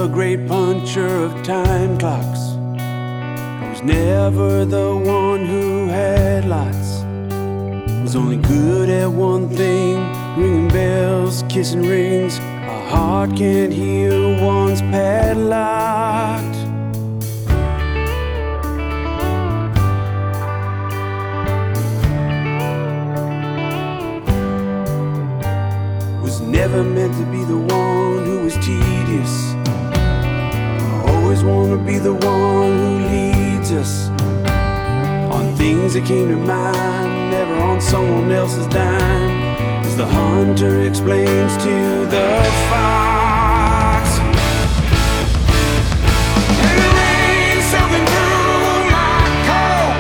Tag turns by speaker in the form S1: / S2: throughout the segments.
S1: the great puncher of time clocks. I was never the one who had lots. I was only good at one thing, ringing bells, kissing rings. A heart can't hear once padlocked. Was never meant to be the one who was tedious. I always want to be the one who leads us on things that came to mind, never on someone else's dime. As the hunter explains to the fox, and the rain soaking through my coat,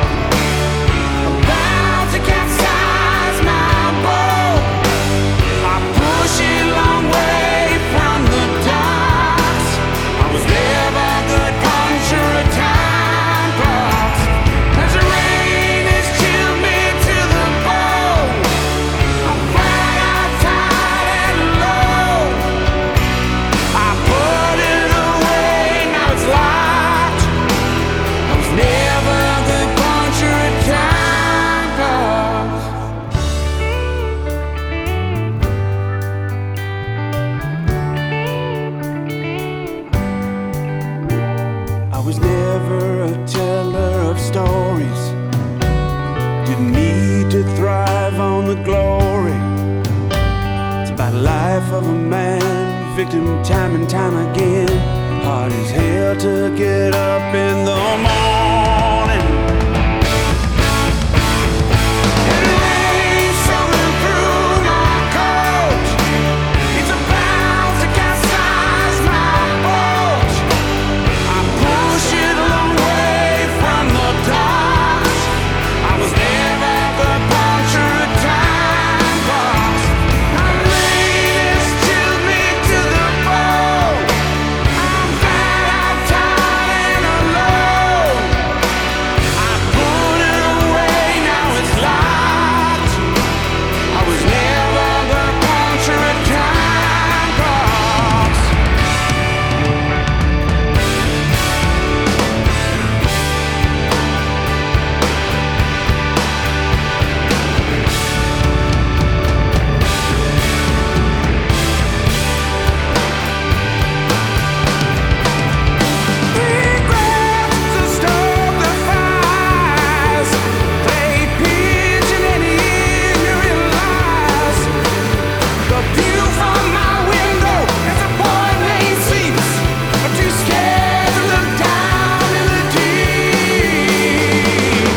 S1: about to capsize my boat. I push it a long way from the docks. I was never a good puncher of time clocks. As the rain has chilled me to the bone, I'm flat out tired and low. I put it away, now it's locked. I was never a good puncher of time clocks. I was never a teller of stories. Didn't need to thrive on the glory. It's about the life of a man, victim time and time again. Hard as hell to get up in the morning. And the rain soaking through my coat, it's about to capsize my boat. I push it a long way from the docks. I was never the puncher of time clocks. My rain has chilled me to the bone. I'm flat out tired and alone. I put it away, now it's locked. I was never the puncher of time clocks. Regrets to stoke the fires, play pigeon and ignorant lies. The view from my window as a boy lane sleeps. I'm too scared to look down in the deep.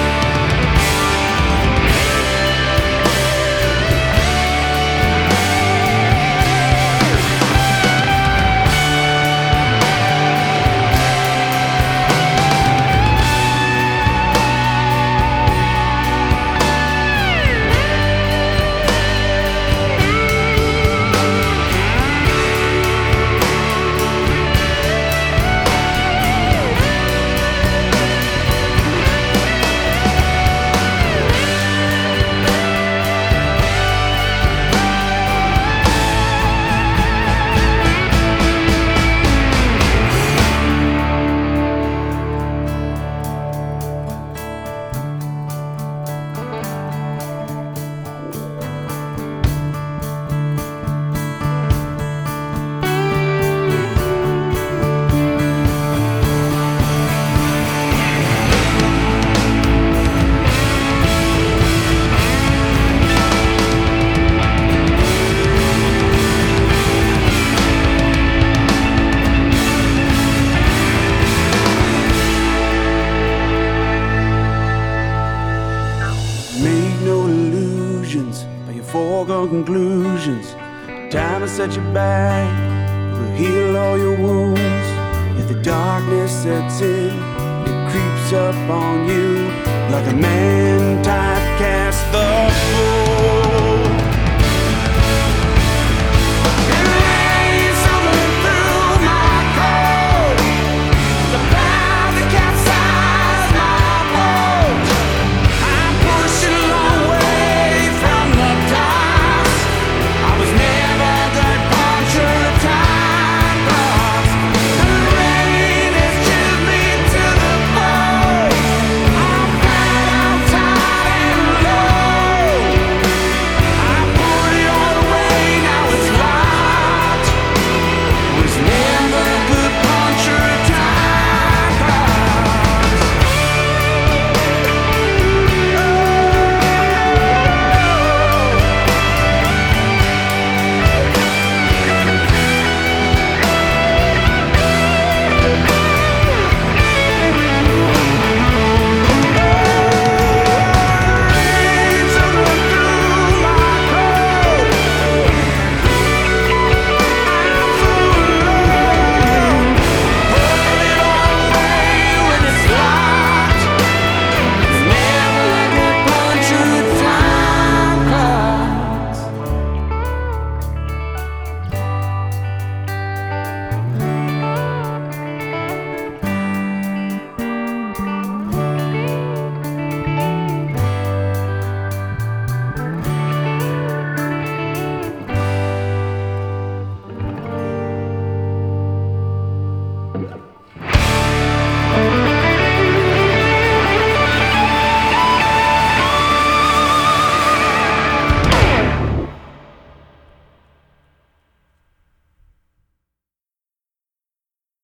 S1: Make no illusions by your foregone conclusions. Time to set you back, will heal all your wounds. If the darkness sets in, it creeps up on you like a man tied